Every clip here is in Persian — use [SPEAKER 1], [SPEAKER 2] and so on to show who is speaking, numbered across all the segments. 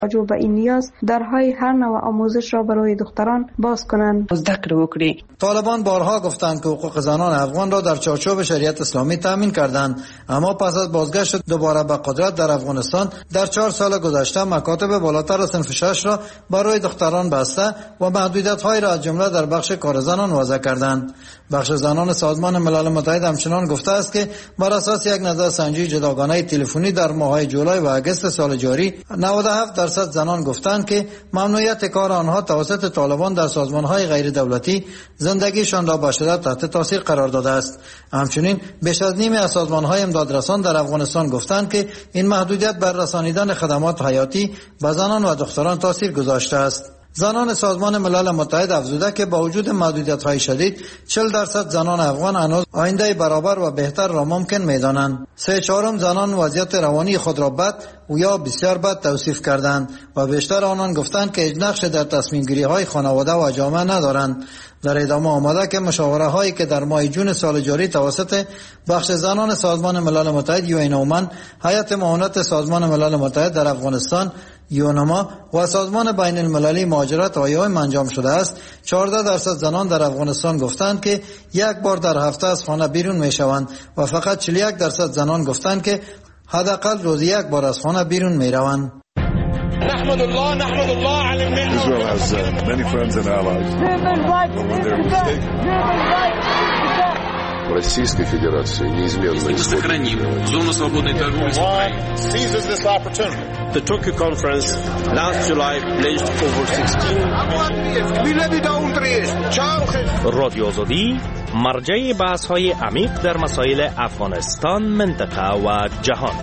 [SPEAKER 1] توجه به این نیاز درهای هر نوع آموزش را برای دختران باز کنند.
[SPEAKER 2] طالبان بارها گفتند که حقوق زنان افغان را در چارچوب شریعت اسلامی تامین کردند، اما پس از بازگشت دوباره به قدرت در افغانستان در 4 سال گذشته مکاتب بالاتر صنف 6 را برای دختران بسته و محدودیت‌های را از جمله در بخش کار زنان وضع کردند. بخش زنان سازمان ملل متحد همچنان گفته است که بر اساس یک نظرسنجی جداگانه تلفنی در ماه‌های جولای و آگوست سال جاری 97% زنان گفتند که ممنوعیت کار آنها توسط طالبان در سازمان‌های غیر دولتی زندگیشان را به شدت تحت تاثیر قرار داده است. همچنین بیش از نیم از سازمان‌های امدادرسان در افغانستان گفتند که این محدودیت بر رسانیدن خدمات حیاتی به زنان و دختران تاثیر گذاشته است. زنان سازمان ملل متحد افزوده که با وجود محدودیت‌های شدید 40% زنان افغان هنوز آینده برابر و بهتر را ممکن می‌دانند. 3/4 زنان وضعیت روانی خود را بد و یا بسیار بد توصیف کردند و بیشتر آنان گفتند که هیچ نقش در تصمیم گیری‌های خانواده و جامعه ندارند. در ادامه آمده که مشاوره هایی که در ماه جون سال جاری توسط بخش زنان سازمان ملل متحد یونومن، هیئت معاونت سازمان ملل متحد در افغانستان یونما و سازمان بین المللی مهاجرت آیوم انجام شده است، 14% زنان در افغانستان گفتند که یک بار در هفته از خانه بیرون می شوند و فقط 41% زنان گفتند که حداقل روزی یک بار از خانه بیرون می روند.
[SPEAKER 3] نحمد الله على المنة. Israel has many friends and allies. But when they're mistaken.
[SPEAKER 4] Российской Федерации неизменно
[SPEAKER 5] сохраним зону свободной торговли с Украиной.
[SPEAKER 3] Seizes this opportunity.
[SPEAKER 6] The Tokyo conference last July pledged over 16 رادیو آزادی مرجع بحث‌های عمیق در مسائل افغانستان، منطقه و جهان.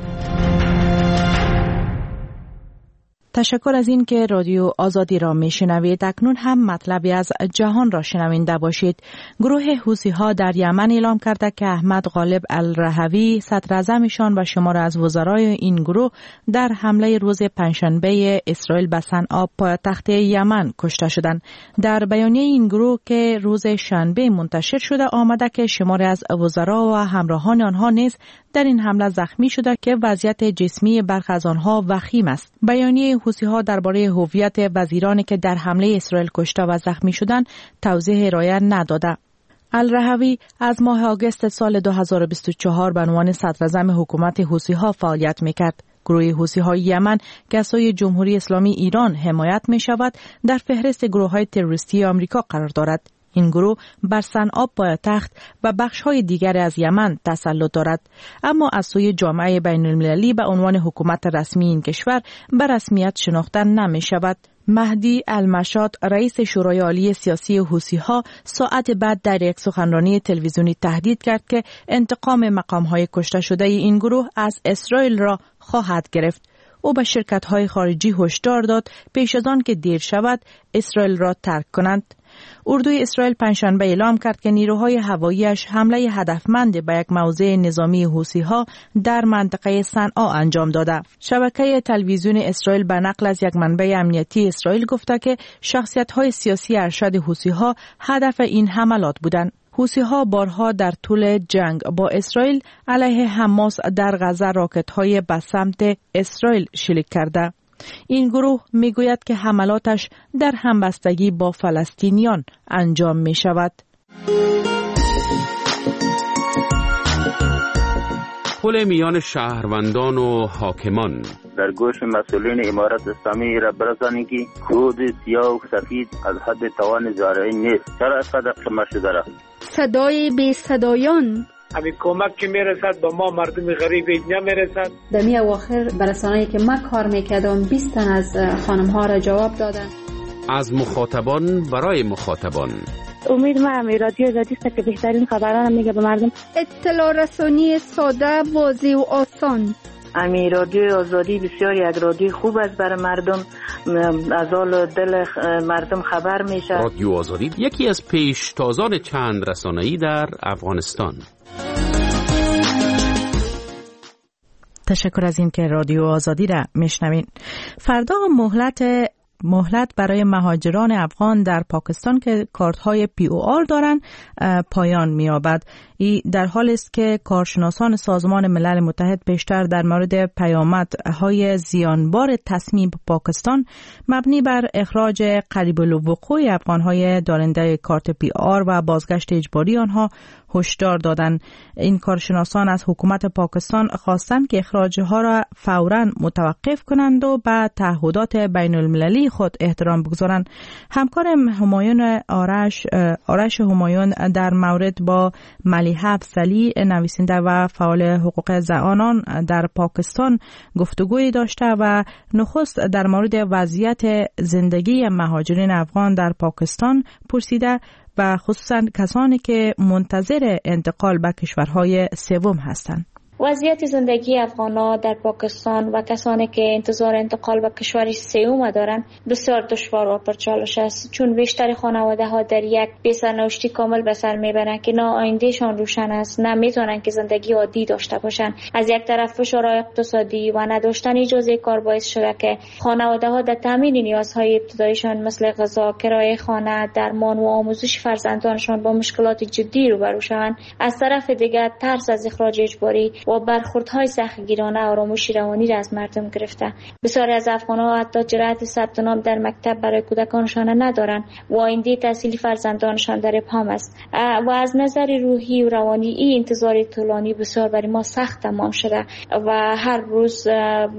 [SPEAKER 7] تشکر از این که رادیو آزادی را میشنوید. اکنون هم مطلبی از جهان را شنونده باشید. گروه حوثی‌ها در یمن اعلام کرده که احمد غالب الرهوی صدراعظمشان و شمار از وزرای این گروه در حمله روز پنجشنبه اسرائیل به صنعا پایتخت یمن کشته شدند. در بیانیه این گروه که روز شنبه منتشر شده آمده که شمار از وزرا و همراهان آنها نیز در این حمله زخمی شده که وضعیت جسمی برخی از آنها وخیم است. بیانیه حوثی‌ها درباره هویت وزیرانی که در حمله اسرائیل کشته و زخمی شدند توضیح ارائه نداده. الرهوی از ماه آگوست سال 2024 به عنوان صدراعظم حکومت حوثی‌ها فعالیت می‌کرد. گروه حوثی‌های یمن که از سوی جمهوری اسلامی ایران حمایت می‌شود در فهرست گروه‌های تروریستی آمریکا قرار دارد. این گروه بر صنعا پایتخت و بخش‌های دیگر از یمن تسلط دارد، اما از سوی جامعه بین‌المللی به عنوان حکومت رسمی این کشور به رسمیت شناخته نمی‌شود. مهدی المشاط رئیس شورای عالی سیاسی حوثی‌ها ساعت بعد در یک سخنرانی تلویزیونی تهدید کرد که انتقام مقام‌های کشته شده این گروه از اسرائیل را خواهد گرفت. او به شرکت‌های خارجی هشدار داد پیش از آن که دیر شود اسرائیل را ترک کنند. اردوی اسرائیل پنجشنبه اعلام کرد که نیروهای هوایی‌اش حمله هدفمند به یک موضع نظامی حوثی‌ها در منطقه صنعا انجام داده. شبکه تلویزیون اسرائیل به نقل از یک منبع امنیتی اسرائیل گفته که شخصیت‌های سیاسی ارشد حوثی‌ها هدف این حملات بودند. حوثی‌ها بارها در طول جنگ با اسرائیل علیه حماس در غزه راکت‌های به سمت اسرائیل شلیک کرده. این گروه میگوید که حملاتش در همبستگی با فلسطینیان انجام می شود.
[SPEAKER 8] پل میان شهروندان و حاکمان
[SPEAKER 9] در گوش مسئولین امارت اسلامی را برسانی که کود سیاه و سفید از حد توان زارعی نیست. چرا از قدر قمه شده را؟
[SPEAKER 10] صدای بی صدایان
[SPEAKER 11] همین کمک که میرسد با ما مردم غریب نمیرسد.
[SPEAKER 10] در می اواخر برسانه‌ای که من کار میکردم 20 تن از خانم‌ها را جواب دادن.
[SPEAKER 8] از مخاطبان برای مخاطبان.
[SPEAKER 12] امید من رادیو آزادی است که بهترین خبران میگه به مردم.
[SPEAKER 10] اطلاع رسانی ساده، واضح و آسان.
[SPEAKER 12] امی رادیو آزادی بسیار یک رادیو خوب است برای مردم، از حال دل مردم خبر میشه.
[SPEAKER 8] رادیو آزادی یکی از پیشتازان چند رسانه‌ای در افغانستان.
[SPEAKER 7] تشکر از این که رادیو آزادی را میشنوین. فردا مهلت مهلت برای مهاجران افغان در پاکستان که کارت‌های POR دارند پایان می‌یابد. این در حالی است که کارشناسان سازمان ملل متحد بیشتر در مورد پیامدهای زیانبار تصمیم پاکستان مبنی بر اخراج قریب الوقوع افغان‌های دارنده کارت POR و بازگشت اجباری آنها هشدار دادند. این کارشناسان از حکومت پاکستان خواستند که اخراجها را فوراً متوقف کنند و به تعهدات بین المللی خود احترام بگذارند. همکارم همایون آرش همایون در مورد با ملیحه افضلی نویسنده و فعال حقوق زنان در پاکستان گفتگوی داشته و نخست در مورد وضعیت زندگی مهاجرین افغان در پاکستان پرسیده و خصوصا کسانی که منتظر انتقال به کشورهای سوم هستند.
[SPEAKER 13] وضعیت زندگی افغان‌ها در پاکستان و کسانی که انتظار انتقال به کشور سوم دارند بسیار دشوار و پرچالش است، چون بیشتر خانواده‌ها در یک بی‌سرنوشتی کامل به سر میبرند که نه آیندهشان روشن است، نه میتونن که زندگی عادی داشته باشند. از یک طرف فشار اقتصادی و نداشتن اجازه کار باعث شده که خانواده‌ها در تامین نیازهای ابتداییشان مثل غذا، کرایه خانه، درمان و آموزش فرزندانشان با مشکلات جدی روبرو شوند. از طرف دیگر ترس از اخراج اجباری و برخوردهای سختگیرانه آرامش روانی را از مردم گرفته. بسیاری از افغان‌ها حتی جرأت ثبت نام در مکتب برای کودکانشان ندارند و آینده تحصیلی فرزندانشان در ابهام است. و از نظر روحی و روانی این انتظار طولانی بسیار برای ما سخت تمام شده و هر روز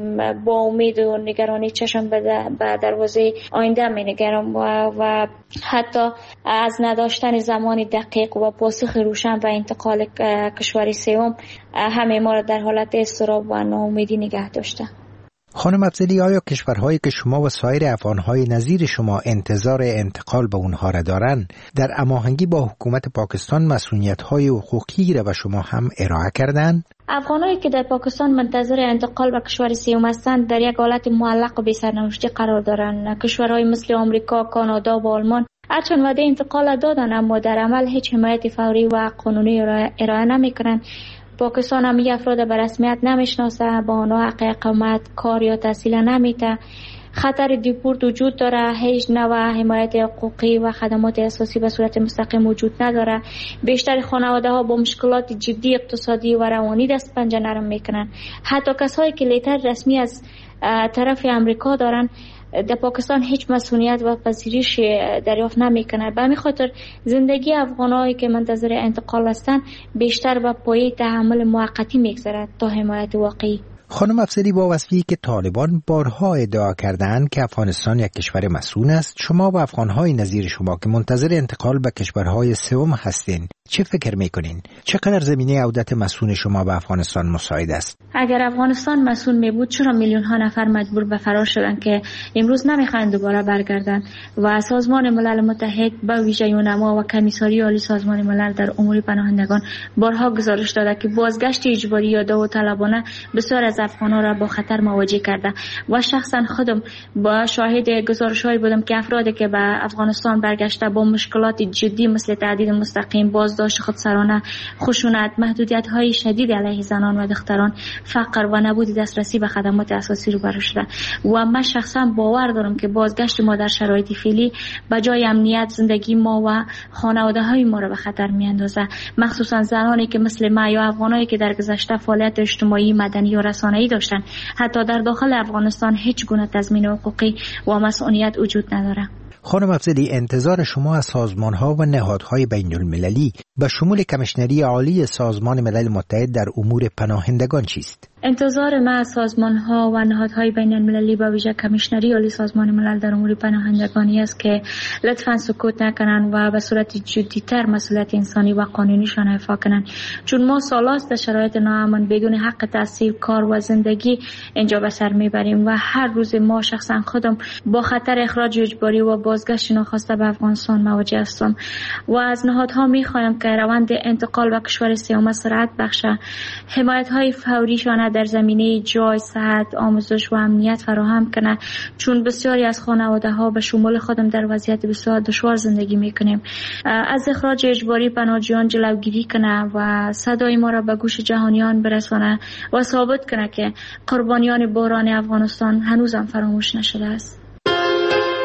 [SPEAKER 13] با امید و نگرانی چشم به دروازه آینده می‌نگرم و حتی از نداشتن زمان دقیق و پاسخ روشن و انتقال کشور سوم همه ما را در حالت اضطراب و ناامیدی نگه داشته.
[SPEAKER 14] خانم افضلی، آیا کشورهایی که شما و سایر افغانهای نظیر شما انتظار انتقال به اونها را دارند در هماهنگی با حکومت پاکستان مسئولیت‌های حقوقی را به شما هم ارائه کردند؟
[SPEAKER 13] افغانایی که در پاکستان منتظر انتقال به کشور سوم هستند در یک حالت معلق و بی‌سرنوشتی قرار دارند. کشورهای مثل آمریکا، کانادا و آلمان هرچند وعده انتقال دادند اما در عمل هیچ حمایت فوری و قانونی ارائه نمی‌کنند. پاکستان هم افراد به رسمیت نمیشناسه، با آنها حق اقامت، کار یا تحصیل نمیده. خطر دیپورت وجود داره، هیچ نوع حمایت حقوقی و خدمات اساسی به صورت مستقیم وجود نداره. بیشتر خانواده ها با مشکلات جدی اقتصادی و روانی دست پنجه نرم میکنن. حتی کسایی که لیتر رسمی از طرف امریکا دارن در پاکستان هیچ مسئولیت و پذیرش دریافت نمیکنه. به همین خاطر زندگی افغانایی که منتظر انتقال هستند بیشتر به پایه تحمل موقتی میگذرد تا حمایت واقعی.
[SPEAKER 14] خانم افضلی، با وصفی که طالبان بارها ادعا کردند که افغانستان یک کشور مسئول است، شما و افغانهای نظیر شما که منتظر انتقال به کشورهای سوم هستین چه فکر میکنین؟ چقدر زمینه عودت مسئول شما به افغانستان مساعد است؟
[SPEAKER 13] اگر افغانستان مسئول می بود چرا میلیون ها نفر مجبور به فرار شدن که امروز نمیخواین دوباره برگردن؟ و سازمان ملل متحد به ویژه یونما و کمیساری عالی سازمان ملل در امور پناهندگان بارها گزارش داده که بازگشت اجباری یا داوطلبانه بسیار از افغان‌ها را با خطر مواجه کرده و شخصا خودم با شاهد گزارش‌هایی بودم که افرادی که به افغانستان برگشته با مشکلات جدی مثل تهدید مستقیم، بازداشت خودسرانه، خشونت، محدودیت‌های شدید علیه زنان و دختران، فقر و نبود دسترسی به خدمات اساسی روبرو شده و من شخصا باور دارم که بازگشت ما در شرایط فعلی به جای امنیت زندگی ما و خانواده‌های ما را به خطر می‌اندازه، مخصوصا زنانی که مثل ما یا افغانایی که در گذشته فعالیت اجتماعی، مدنی و رسانه‌ای داشتن. حتی در داخل افغانستان هیچ گونه تضمین حقوقی و مسئولیت وجود نداره.
[SPEAKER 14] خانم افضلی، انتظار شما از سازمان‌ها و نهادهای بین‌المللی به شمول کمیشنری عالی سازمان ملل متحد در امور پناهندگان چیست؟
[SPEAKER 13] انتظار ما از سازمان‌ها و نهادهای بین‌المللی با ویژه کمیشنری عالی سازمان ملل در امور پناهندگانی است که لطفاً سکوت نکنند و به صورت جدی‌تر مسئولیت انسانی و قانونیشان ایفا کنند، چون ما سالاست در شرایط ناامن بدون حق تحصیل، کار و زندگی اینجا به سر میبریم و هر روز ما شخصا خودم با خطر اخراج اجباری و بازگشت ناخواسته به افغانستان مواجه هستم و از نهادها می‌خوایم که روند انتقال به کشور سوم سرعت بخشه، حمایت‌های فوریشان در زمینه جای، صحت، آموزش و امنیت فراهم کنه، چون بسیاری از خانواده‌ها به شمول خودم در وضعیت بسیار دشوار زندگی میکنیم. از اخراج اجباری پناهجویان جلوگیری کنه و صدای ما را به گوش جهانیان برسانه و ثابت کنه که قربانیان بحران افغانستان هنوزم فراموش نشده است.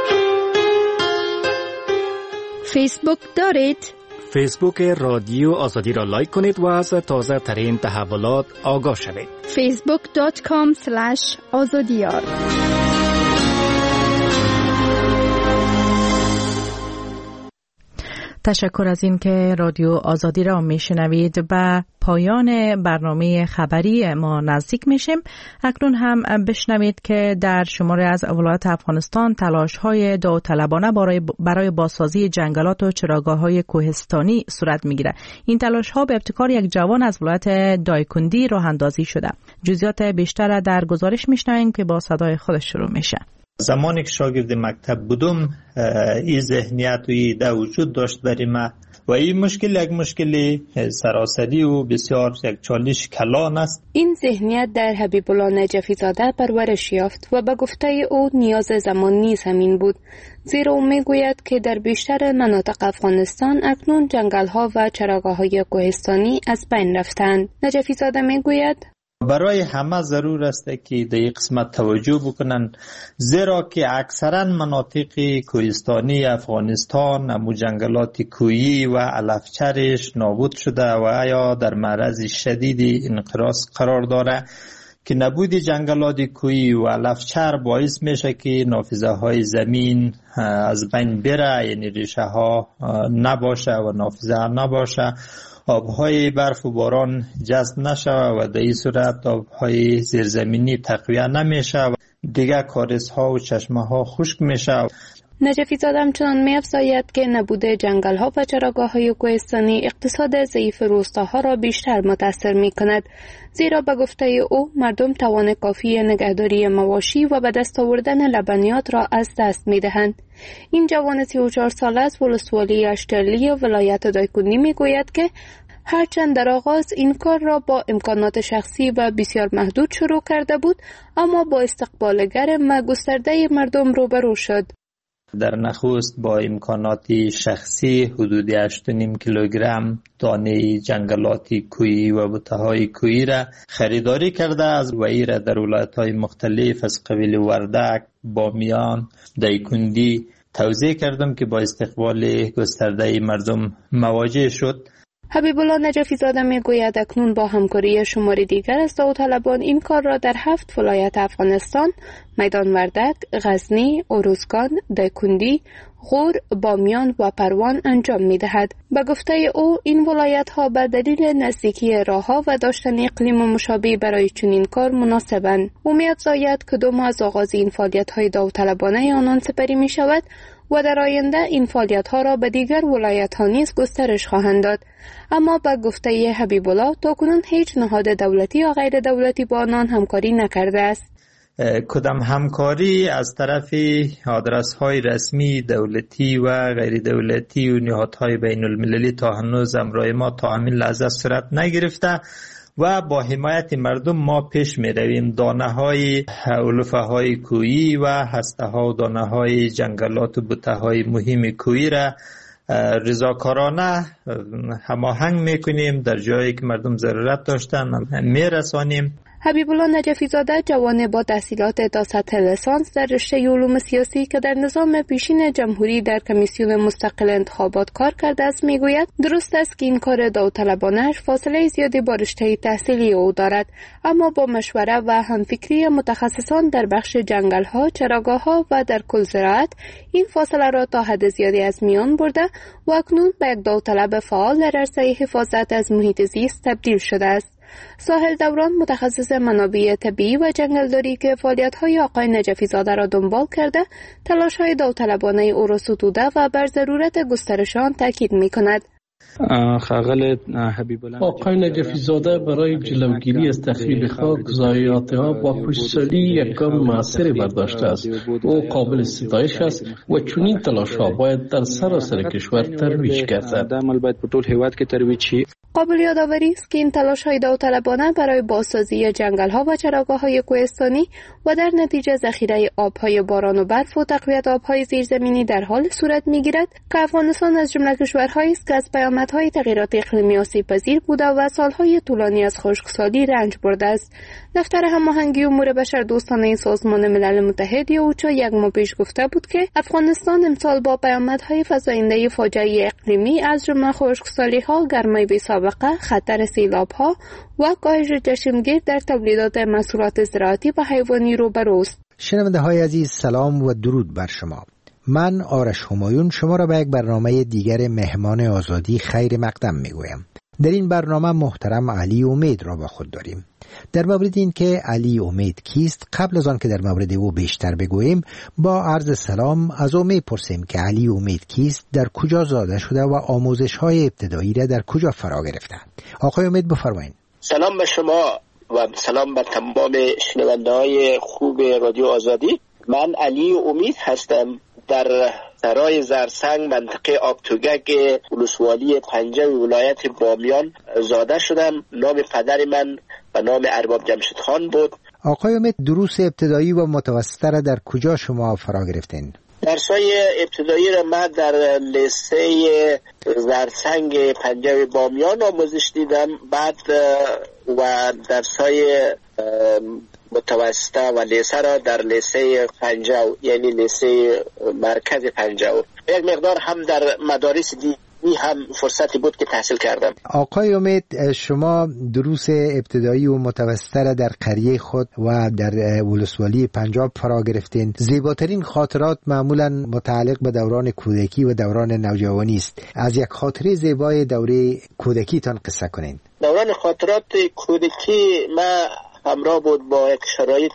[SPEAKER 15] فیسبوک دارید؟
[SPEAKER 6] فیسبوک رادیو آزادی را لایک کنید و از تازه ترین تحولات آگاه شوید.
[SPEAKER 15] facebook.com/azadiyar.
[SPEAKER 7] تشکر از این که رادیو آزادی را میشنوید. به پایان برنامه خبری ما نزدیک میشیم. اکنون هم بشنوید که در شماری از ولایات افغانستان تلاش‌های داوطلبانه برای بازسازی جنگلات و چراگاه‌های کوهستانی صورت میگیره. این تلاش‌ها به ابتکار یک جوان از ولایت دایکندی راه اندازی شده. جزئیات بیشتر در گزارش میشنویم که با صدای خودش شروع میشه.
[SPEAKER 16] زمانی که شاگرد مکتب بودم این ذهنیت و ایده وجود داشت برای من و این مشکل یک مشکل سراسری و بسیار یک چالش کلان است.
[SPEAKER 17] این ذهنیت در حبیب الله نجفی زاده پرورش یافت و به گفته او نیاز زمان نیز همین بود، زیرا او میگوید که در بیشتر مناطق افغانستان اکنون جنگل‌ها و چراگاه‌های کوهستانی از بین رفتند. نجفی زاده میگوید
[SPEAKER 16] برای همه ضرور است که در این قسمت توجه بکنن، زیرا که اکثرا مناطق کوهستانی افغانستان امو جنگلات کوهی و علفچرش نابود شده و یا در معرض شدید انقراض قرار داره که نبود جنگلات کوهی و علفچر باعث میشه که نافذه های زمین از بین بره، یعنی ریشه ها نباشه و نافذه نباشه، آبهای برف و باران جذب نشه و در این صورت آبهای زیرزمینی تقویه نمیشه و دیگه کاریزها و چشمه ها خشک میشه.
[SPEAKER 17] نجفی زاده همچنان می‌افزاید که نبود جنگل‌ها و چراگاه‌های کوهستانی اقتصاد ضعیف روستاها را بیشتر متاثر می‌کند، زیرا به گفته او مردم توان کافی نگهداری مواشی و به دست آوردن لبنیات را از دست می‌دهند. این جوان 34 ساله از ولسوالی اشترلی ولایت دایکندی می‌گوید که هرچند در آغاز این کار را با امکانات شخصی و بسیار محدود شروع کرده بود، اما با استقبال گرم و گسترده مردم روبرو شد.
[SPEAKER 16] در نخست با امکانات شخصی حدود 8.5 کیلوگرم دانه جنگلات کوهی و بوته‌های کوهی را خریداری کرده از وی را در ولایت‌های مختلف از قبیل وردک، بامیان، دایکندی توزیع کردم که با استقبال گسترده مردم مواجه شد.
[SPEAKER 17] حبیب الله نجفی زاده میگوید اکنون با همکاری شماری دیگر از داوطلبان این کار را در 7 ولایت افغانستان، میدان وردک، غزنی، اروزگان، دایکندی، غور، بامیان و پروان انجام می‌دهد. به گفته او این ولایت‌ها به دلیل نزدیکی راه‌ها و داشتن اقلیم مشابه برای چنین کار مناسبند. او می‌افزاید که 2 ماه از آغاز این فعالیت‌های داوطلبانه آنان سپری می‌شود و در آینده این فعالیت‌ها را به دیگر ولایت‌ها نیز گسترش خواهند داد. اما به گفته حبیب الله تاکنون هیچ نهاد دولتی یا غیر دولتی با آنان همکاری نکرده است.
[SPEAKER 16] کدام همکاری از طرف آدرس‌های رسمی دولتی و غیر دولتی و نهادهای بین المللی تا هنوز امرای ما تا همین لحظه صورت نگرفته و با حمایت مردم ما پیش می رویم. دانه های علوفه های کوهی و هسته ها و دانه های جنگلات و بوته های مهم کوهی را رضاکارانه هماهنگ می کنیم، در جایی که مردم ضرورت داشتن می رسانیم.
[SPEAKER 17] حبیب الله نجفی زاده جوان با تحصیلات تا سطح لیسانس در رشته علوم سیاسی که در نظام پیشین جمهوری در کمیسیون مستقل انتخابات کار کرده است میگوید درست است که این کار داوطلبانه‌اش فاصله زیادی با رشته تحصیلی او دارد، اما با مشوره و همفکری متخصصان در بخش جنگل‌ها، چراگاه‌ها و در کل زراعت این فاصله را تا حد زیادی از میان برده و اکنون به یک داوطلب فعال در عرصه حفاظت از محیط زیست تبدیل شده است. ساحل دوران متخصص منابع طبیعی و جنگلداری که فعالیت‌های آقای نجفی زاده را دنبال کرده، تلاش‌های داوطلبانه او را ستوده و بر ضرورت گسترش آن تاکید می‌کند.
[SPEAKER 18] آقای نجفی زاده برای جلوگیری از تخریب خاک، ضایعات‌ها و خشکسالی یک گام موثری برداشته است. او قابل ستایش است و چنین تلاش‌ها باید در سراسر کشور ترویج گردد.
[SPEAKER 17] قابل یادآوری است که این تلاش‌های داوطلبانه برای بازسازی جنگل‌ها و چراگاه‌های کوهستانی و در نتیجه ذخیره آب‌های باران و برف و تقویت آب‌های زیرزمینی در حال صورت می‌گیرد که افغانستان از جمله کشورهایی است که از پیامدهای تغییرات اقلیمی آسیب‌پذیر بوده و سال‌های طولانی از خشکسالی رنج برده است. دفتر هماهنگی امور بشردوستانه سازمان ملل متحد یا اوچا یک ماه پیش گفته بود که افغانستان امسال با پیامدهای فزاینده فاجعه اقلیمی از جمله خشکسالی‌ها، گرمای بی‌سابقه، خطر سیلاب‌ها و کاهش چشمگیر در تولیدات محصولات زراعتی و حیوانی روبروست.
[SPEAKER 14] شنونده‌های عزیز، سلام و درود بر شما. من آرش همایون شما را به یک برنامه دیگر مهمان آزادی خیر مقدم میگویم. در این برنامه محترم علی امید را با خود داریم. در مورد این که علی امید کیست، قبل از آن که در مورد او بیشتر بگوییم، با عرض سلام از او میپرسیم که علی امید کیست، در کجا زاده شده و آموزش‌های ابتدایی را در کجا فرا گرفته. آقای امید بفرمایید.
[SPEAKER 19] سلام به شما و سلام به تمام شنونده‌های خوب رادیو آزادی. من علی امید هستم، در سرای زرسنگ منطقه آبتوگک ولسوالی پنجه ولایت بامیان زاده شدم. نام پدر من و نام ارباب جمشید خان بود.
[SPEAKER 14] آقای امید، دروس ابتدایی و متوسطه را در کجا شما فرا گرفتین؟
[SPEAKER 19] درسای ابتدایی را من در لیسه زرسنگ پنجه بامیان آموزش دیدم. بعد و درسای متوسطه و لیسه را در لیسه پنجه، یعنی لیسه مرکز پنجه، یک مقدار هم در مدارس دیگه هم فرصتی بود که تحصیل کردم.
[SPEAKER 14] آقای امید، شما دروس ابتدایی و متوسطه را در قریه خود و در ولسوالی پنجاب فرا گرفتین. زیباترین خاطرات معمولا متعلق به دوران کودکی و دوران نوجوانی است. از یک خاطره زیبای دوره کودکیتان قصه کنین.
[SPEAKER 19] دوران خاطرات کودکی ما همراه بود با یک شرایط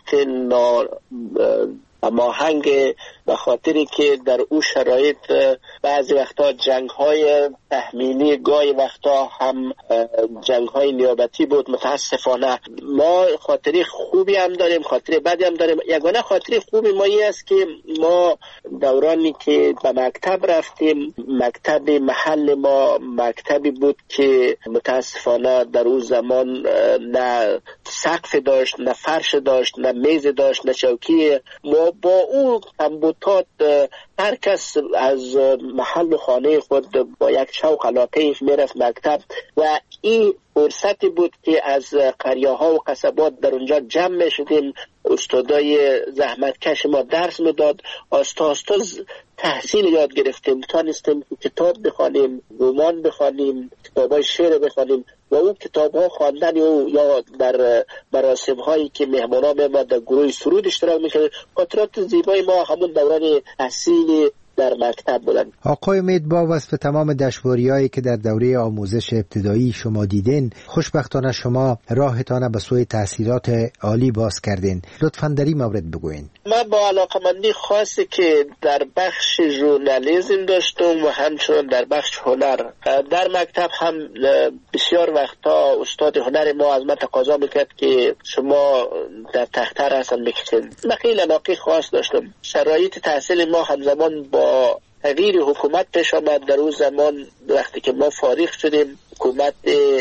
[SPEAKER 19] ماهنگ، به خاطری که در او شرایط بعضی وقتا جنگ‌های تحمیلی، گاهی وقتا هم جنگ‌های نیابتی بود. متاسفانه ما خاطری خوبی هم داریم، خاطری بدی هم داریم. یگانه خاطری خوبی ما این است که ما دورانی که به مکتب رفتیم، مکتب محل ما مکتبی بود که متاسفانه در اون زمان نه سقف داشت، نه فرش داشت، نه میز داشت، نه چوکی. ما با او کمبودات هر کس از محل خانه خود با یک شوق علاقه میرفت مکتب و این فرصتی بود که از قریه ها و قصبات در اونجا جمع می شدیم. استادای زحمتکش ما درس میداد، آستا تحصیل یاد گرفتیم، تانستیم کتاب بخوانیم، رمان بخوانیم، کتابای شعر بخوانیم و اون کتاب ها خواندن یا در مراسم هایی که مهمانا ما در گروه سرود اشتراک میکردیم. خاطرات زیبای ما همون دوران تحصیل در مکتب بودن.
[SPEAKER 14] آقای امید، با وصف تمام دشواری‌هایی که در دوره آموزش ابتدایی شما دیدین، خوشبختانه شما راهتان به سوی تحصیلات عالی باز کردین. لطفاً در این مورد بگوین.
[SPEAKER 19] من با علاقمندی خاصی که در بخش ژورنالیسم داشتم و همچنین در بخش هنر در مکتب هم بسیار وقتا استاد هنر ما از من تقاضا میکرد که شما در تخته رسم بکشید. من خیلی علاقه خاص داشتم. شرایط تحصیل ما همزمان با تغییر حکومت پیش آمد. در اون زمان وقتی که ما فارغ شدیم، حکومت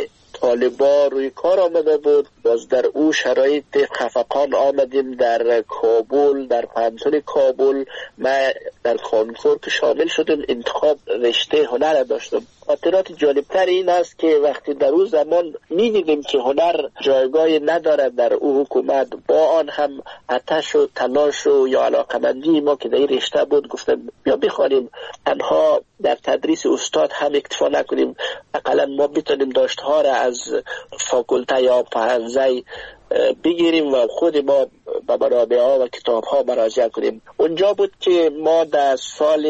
[SPEAKER 19] طالبان روی کار آمده بود. باز در او شرایط خفقان آمدیم در کابل، در پانتون کابل. من در کنکور که شامل شدم، انتخاب رشته هنر داشتم. خاطرات جالبتر این است که وقتی در اون زمان می‌دیدیم که هنر جایگاهی ندارد در او حکومت، با آن هم آتش و تلاش و یا علاقمندی ما که در این رشته بود گفتم بیا بخوانیم، تنها در تدریس استاد هم اکتفا نکنیم، اقلا ما بتونیم داشته‌ها را از فاکولته یا پهنزه بگیریم و خود ما به منابع ها و کتاب ها مراجعه کنیم. اونجا بود که ما در سال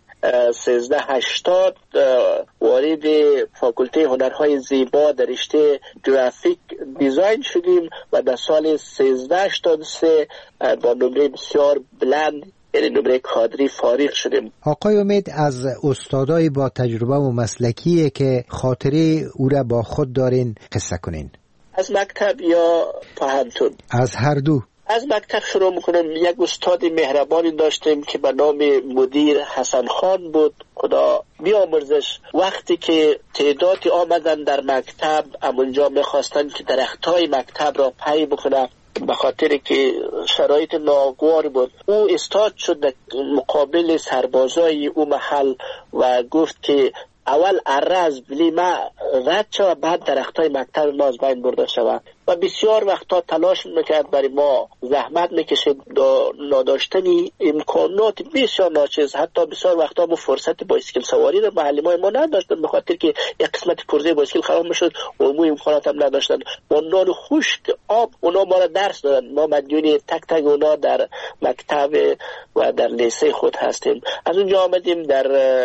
[SPEAKER 19] 1380 وارد فاکولته هنرهای زیبا در رشته گرافیک دیزاین شدیم و در سال 1383 با نمره بسیار بلند، یعنی نمره کادری، فارغ شدیم.
[SPEAKER 14] آقای امید، از استادای با تجربه و مسلکیه که خاطره او را با خود دارین قصه کنین.
[SPEAKER 19] از مکتب یا پهنتون؟
[SPEAKER 14] از هر دو.
[SPEAKER 19] از مکتب شروع میکنم. یک استاد مهربانی داشتیم که به نام مدیر حسن خان بود. خدا بیامرزش وقتی که تعدادی آمدن در مکتب همونجا میخواستن که درختای مکتب را پی بکنن، به خاطر که شرایط ناگوار بود او استاد شد در مقابل سربازای او محل و گفت که اول اره از بلیمه رد شد و بعد درختای مکتب ما از بین برده شود و بسیار وقتا تلاش میکرد برای ما، زحمت میکشید، نداشتنی امکانات بسیار ناچیز، حتی بسیار وقتا ما فرصت بایسکل سواری رو معلمای ما نداشتن به خاطر که یک قسمت پرزه بایسکل خراب میشد و مو امکانات هم نداشتن. با نان خشک آب اونا ما را درس دادن، ما مدیون تک تک اونا در مکتب و در لیسه خود هستیم. از اونجا آمدیم در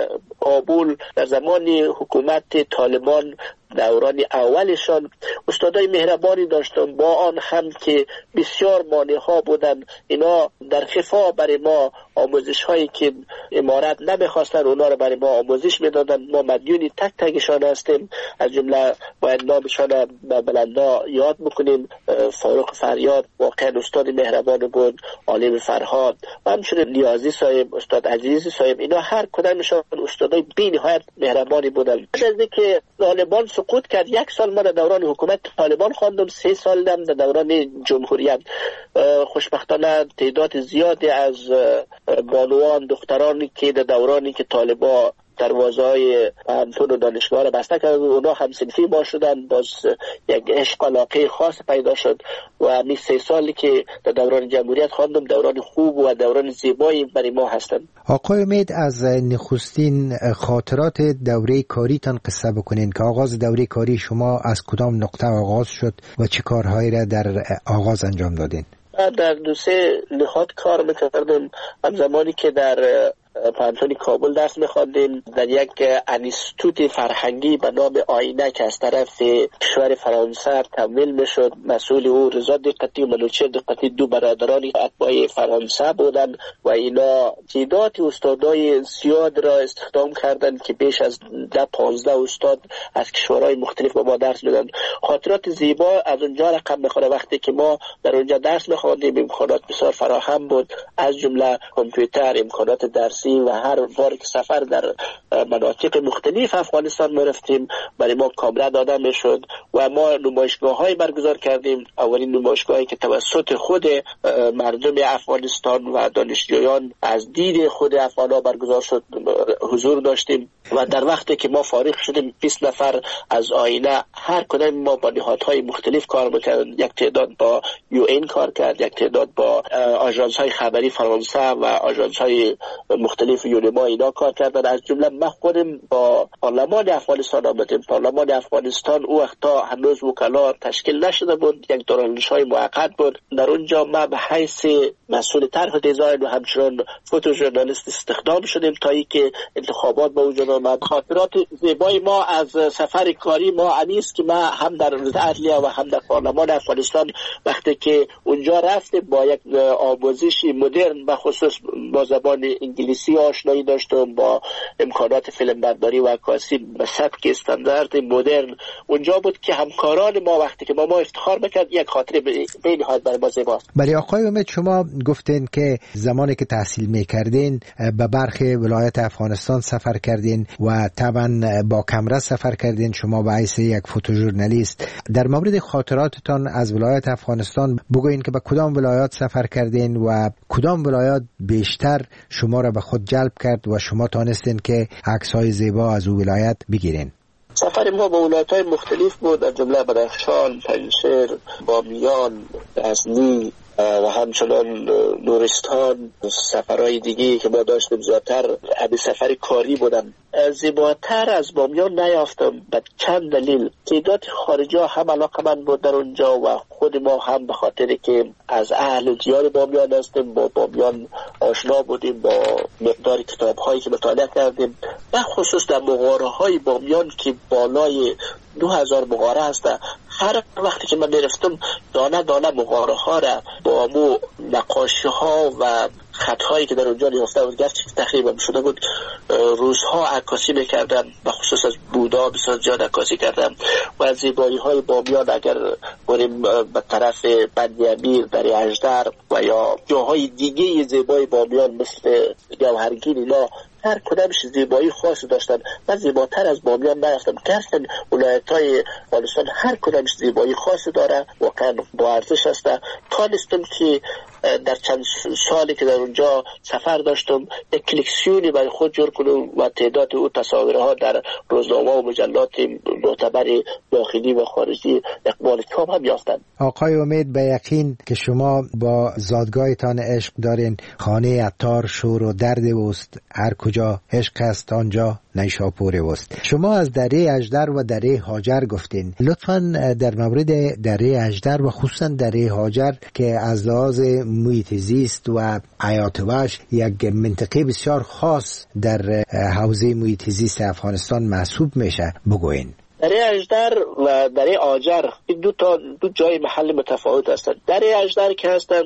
[SPEAKER 19] کابل در زمان حکومت طالبان دوران اولشان استادای مهربانی داشتن، با آن هم که بسیار مانع ها بودن، اینا در خفا برای ما آموزش هایی که امارت نمیخواستن اونا رو برای ما آموزش میدادن. ما مدیون تک تکشان هستیم، از جمله باید نامشان به بلندا یاد بکنیم. فاروق فریاد واقعا استاد مهربان بود، عالم فرهاد و همچنین نیازی صاحب، استاد عزیزی صاحب، اینا هر کدامشان استادای بی‌نهایت مهربانی بودن. بعد از اینکه طالبان سقوط کرد، یک سال ما در دوران حکومت طالبان خواندم، 3 سال در دوران جمهوریت. خوشبختانه تعداد زیادی از بانوان دخترانی که در دورانی که طالبان دروازه‌های پانتون و دانشگاه را بسته کرد اونا هم صنفی ما شدن، باز یک عشق علاقه خاص پیدا شد و همین 3 سالی که در دوران جمهوریت خواندم دوران خوب و دوران زیبایی برای ما هستند.
[SPEAKER 14] آقای امید، از نخستین خاطرات دوره کاریتان قصه بکنین که آغاز دوره کاری شما از کدام نقطه آغاز شد و چه کارهایی را در آغاز انجام دادین؟
[SPEAKER 19] در 2 نهاد کار میکردم. هم زمانی که در پانتون کابل درس میخواندیم در یک انستیتوت فرهنگی به نام آینه که از طرف کشور فرانسه تمویل میشد، مسئول او رضا دقتی و منوچهر دقتی، 2 برادرانی اتباع فرانسه بودن و اینا تعداد استادای زیاد را استخدام کردند که بیش از 10-15 استاد از کشورهای مختلف با ما درس میدن. خاطرات زیبا از اونجا رقم میخوره. وقتی که ما در اونجا درس میخواندیم امکانات بسیار فراهم بود، از جمله کامپیوتر، امکانات درسی و هر بار که سفر در مناطق مختلف افغانستان می‌رفتیم برای ما کاملا داده میشد و ما نمایشگاه‌های برگزار کردیم. اولین نمایشگاهی که توسط خود مردم افغانستان و دانشجویان از دید خود افغان‌ها برگزار شد حضور داشتیم و در وقتی که ما فارغ شدیم 20 نفر از آینه هر کدام ما با نهادهای مختلف کار می‌کردیم. یک تعداد با UN کار کرد، یک تعداد با آژانس‌های خبری فرانسه و آژانس‌های مختلف یونما اینا کار کردن. از جمله من خودم با پارلمان افغانستان آمدیم. پارلمان افغانستان او وقتا هنوز وکلا تشکیل نشده بود، یک دورانش‌های موقت بود. در اونجا ما به حیث مسئول طرح دیزاین و همچنان فوتو ژورنالیست استخدام شدیم تا اینکه انتخابات به وجود آمد. خاطرات زیبای ما از سفر کاری ما انیست که ما هم در عدلیه و هم در پارلمان افغانستان وقتی که اونجا رفتیم با یک آموزش مدرن به خصوص با زبان انگلیسی آشنایی داشتم، با امکانات فیلم برداری و عکاسی به سبک استاندارد مدرن. اونجا بود که همکاران ما وقتی که ما افتخار میکرد یک خاطره به نهایت برای ما زیباست.
[SPEAKER 14] برای آقای امید، شما گفتین که زمانی که تحصیل میکردین به برخی ولایت افغانستان سفر کردین و طبعا با کمره سفر کردین، شما به حیث یک فوتوژورنالیست. در مورد خاطراتتان از ولایت افغانستان بگوین که به کدام ولایات سفر کردین و کدام ولایات بیشتر شما را به خود جلب کرد و شما تانستین که عکس‌های زیبا از او ولایت بگیرین؟
[SPEAKER 19] سفر ما به ولایت‌های مختلف بود، از جمله بدخشان، پنجشیر، بامیان، غزنی و همچنان نورستان. سفرهای دیگه که ما داشتیم زیادتر همین سفر کاری بودن. زیباتر از بامیان نیافتم به چند دلیل. تعداد خارجی ها هم علاقه من بود در اونجا و خود ما هم به خاطر که از اهل دیار بامیان هستیم، با بامیان آشنا بودیم، با مقدار کتاب هایی که مطالعه کردیم، به خصوص در مغاره های بامیان که بالای 2000 مغاره هست. هر وقتی که من میرفتم دانه دانه مغاره ها را با مو نقاشی ها و خطهایی که در اونجا نیافته بود، گرچه تقریبا شده بود، روزها عکاسی میکردم، به خصوص از بودا بسیار زیاد عکاسی کردم و از زیبایی های بامیان اگر بریم به طرف بندی امیر، دری اژدر و یا جاهای دیگه زیبای بامیان مثل گوهرگین اینا هر کدامش زیبایی خاصی داشتن. من زیباتر از بامیان نرفتم، گرچه ولایت‌های افغانستان هر کدامش زیبایی خاصی داره، واقعا با ارزش است. تانستم که در چند سالی که در اونجا سفر داشتم یک کلکسیونی برای خود جور کنم و تعداد او تصاویرها در روزنامه و مجلات معتبر داخلی و خارجی اقبال کام هم یافتند.
[SPEAKER 14] آقای امید، به یقین که شما با زادگاهتان عشق دارین. خانه عطار شور و درد اوست، هر کجا عشق است آنجا نیشاپور اوست. شما از دره اژدر و دره هاجر گفتین، لطفاً در مورد دره اژدر و خصوصاً دره هاجر که از لحاظ محیط زیست و حیات وحش یک منطقه بسیار خاص در حوزه محیط زیست افغانستان محسوب میشه بگوین.
[SPEAKER 19] دره اژدر و دره هاجر این دو جای محل متفاوت هستند. دره اژدر که هستن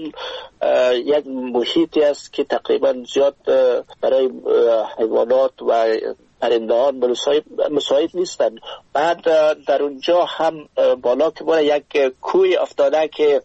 [SPEAKER 19] یک محیطی است که تقریبا زیاد برای حیوانات و پرندگان مساعد نیستن. بعد در اونجا هم بالا که بالا یک کوی افتاده که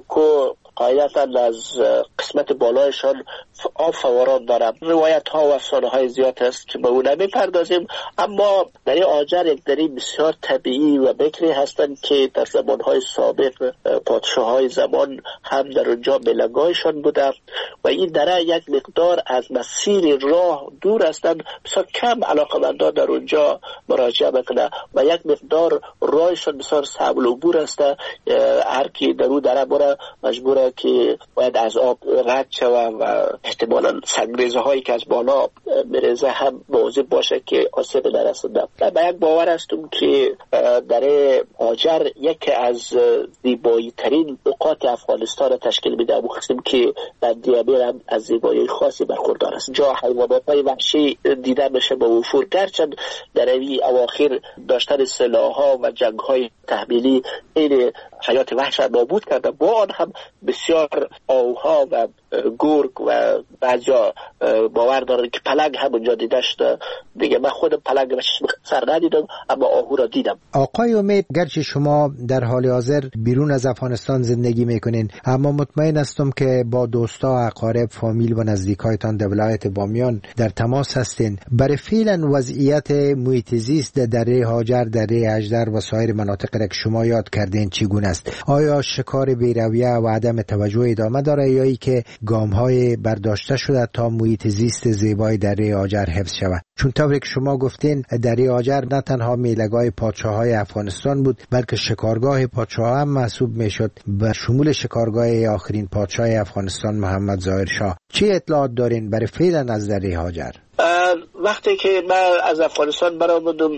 [SPEAKER 19] کو قاعدتا از قسمت بالایشان آب فوران دارم. روایت ها و افسانه های زیاد است که به اون نمی‌پردازیم، اما دره هاجر یک دره بسیار طبیعی و بکری هستند که در زمانهای سابق پادشاه های زمان هم در اونجا بلگاهشان بوده و این دره یک مقدار از مسیر راه دور هستند، بسیار کم علاقمندان در اونجا مراجعه میکنه و یک مقدار راهشان بسیار سهل العبور است. هر کی در اون دره بره مجبوره که باید از آب رد شود و احتمالاً سنگریزه هایی که از بالا میریزه هم مواظب باشه که آسیب نرسونه. و یک باور هستم که دره هاجر یکی از زیبایی ترین نقاط افغانستان تشکیل میده، مخصوصا که در دیابیر هم از زیبایی خاصی برخوردار است. جا حیوانات های وحشی دیده میشه به وفور، گرچند در این اواخر داشتن سلاح ها و جنگ های تحمیلی این حیات وحش را نابود کرده. با آن هم بسیار آوها و گرگ و بعضیا باور دارن که پلنگ هم اونجا دیده شده. دیگه من خودم پلنگ به چشم سر ندیدم اما آهو را دیدم.
[SPEAKER 14] آقای امید، گرچه شما در حال حاضر بیرون از افغانستان زندگی میکنین، اما مطمئن هستم که با دوستا، اقارب، فامیل و نزدیکایتان در ولایت بامیان در تماس هستین. برای فعلا وضعیت محیط زیست در دره هاجر، دره اژدر و سایر مناطق را که شما یاد کردین چگونه است؟ آیا شکار بی‌رویه و عدم توجه ادامه داره یا ای که گام‌های برداشته شده تا محیط زیست زیبای دره هاجر حفظ شود؟ چون طوری که شما گفتین دره هاجر نه تنها میله‌گاه پادشاه‌های افغانستان بود بلکه شکارگاه پادشاه هم محسوب میشد، به شمول شکارگاه آخرین پادشاه افغانستان محمد ظاهر شاه. چه اطلاعات دارین برای فعلا از دره هاجر؟
[SPEAKER 19] وقتی که من از افغانستان برآمدم